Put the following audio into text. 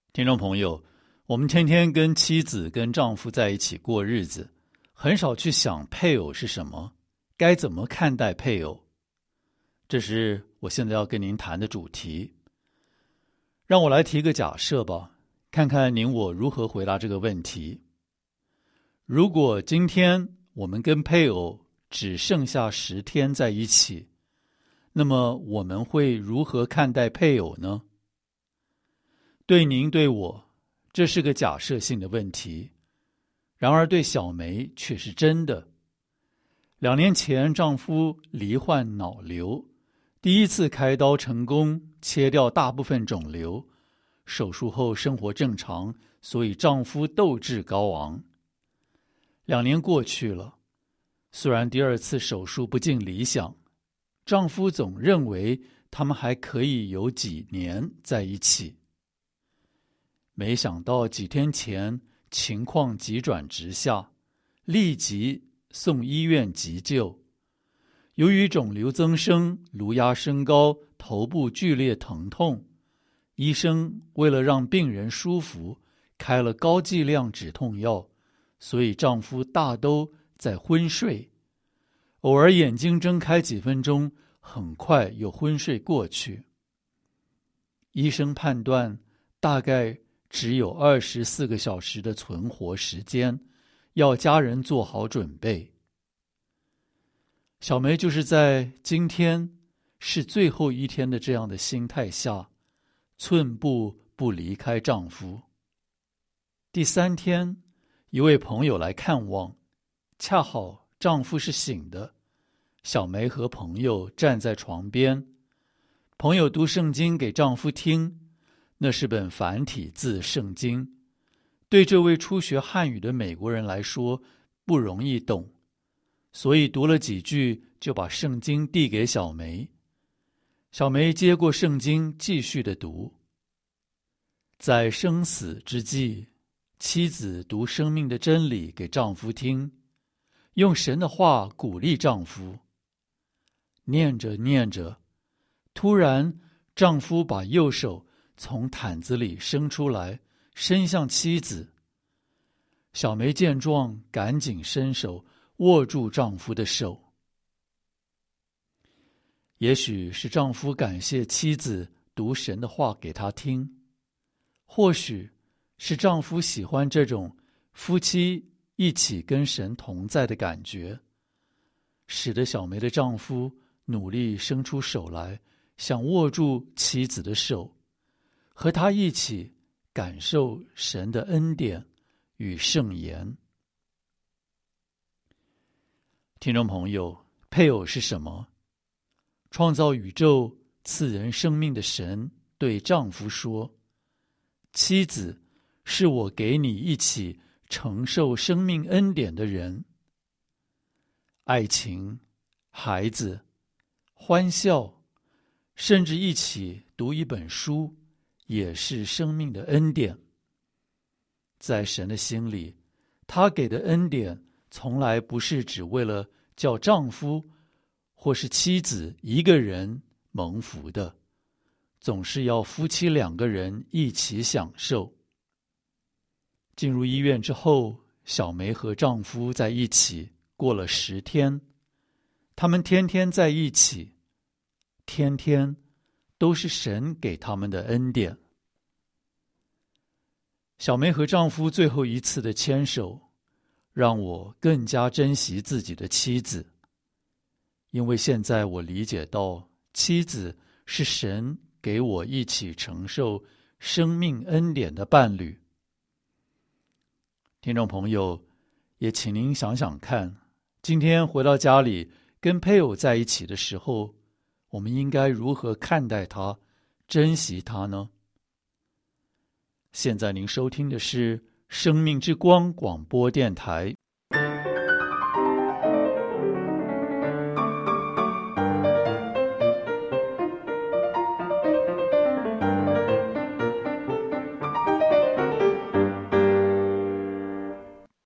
听众朋友，我们天天跟妻子跟丈夫在一起过日子，很少去想配偶是什么，该怎么看待配偶。这是我现在要跟您谈的主题。让我来提个假设吧，看看您我如何回答这个问题。如果今天我们跟配偶只剩下10天在一起，那么我们会如何看待配偶呢？对您对我，这是个假设性的问题，然而对小梅却是真的。2年前丈夫罹患脑瘤，第一次开刀成功，切掉大部分肿瘤，手术后生活正常，所以丈夫斗志高昂。2年过去了，虽然第2次手术不尽理想，丈夫总认为他们还可以有几年在一起。没想到几天前情况急转直下，立即送医院急救。由于肿瘤增生、颅压升高、头部剧烈疼痛，医生为了让病人舒服，开了高剂量止痛药，所以丈夫大都在昏睡，偶尔眼睛睁开几分钟，很快又昏睡过去。医生判断大概只有24个小时的存活时间，要家人做好准备。小梅就是在今天是最后一天的这样的心态下，寸步不离开丈夫。第3天，一位朋友来看望，恰好丈夫是醒的，小梅和朋友站在床边，朋友读圣经给丈夫听，那是本繁体字圣经，对这位初学汉语的美国人来说不容易懂，所以读了几句就把圣经递给小梅。小梅接过圣经继续的读。在生死之际，妻子读生命的真理给丈夫听，用神的话鼓励丈夫。念着念着，突然丈夫把右手从毯子里伸出来，伸向妻子。小梅见状，赶紧伸手握住丈夫的手。也许是丈夫感谢妻子读神的话给他听，或许是丈夫喜欢这种夫妻一起跟神同在的感觉，使得小梅的丈夫努力伸出手来，想握住妻子的手，和她一起感受神的恩典与圣言。听众朋友，配偶是什么？创造宇宙赐人生命的神对丈夫说，妻子是我给你一起承受生命恩典的人。爱情、孩子、欢笑，甚至一起读一本书，也是生命的恩典。在神的心里，他给的恩典从来不是只为了叫丈夫或是妻子一个人蒙福的，总是要夫妻2个人一起享受。进入医院之后，小梅和丈夫在一起过了10天，他们天天在一起，天天都是神给他们的恩典。小梅和丈夫最后一次的牵手，让我更加珍惜自己的妻子，因为现在我理解到，妻子是神给我一起承受生命恩典的伴侣。听众朋友，也请您想想看，今天回到家里跟配偶在一起的时候，我们应该如何看待他，珍惜他呢？现在您收听的是生命之光广播电台，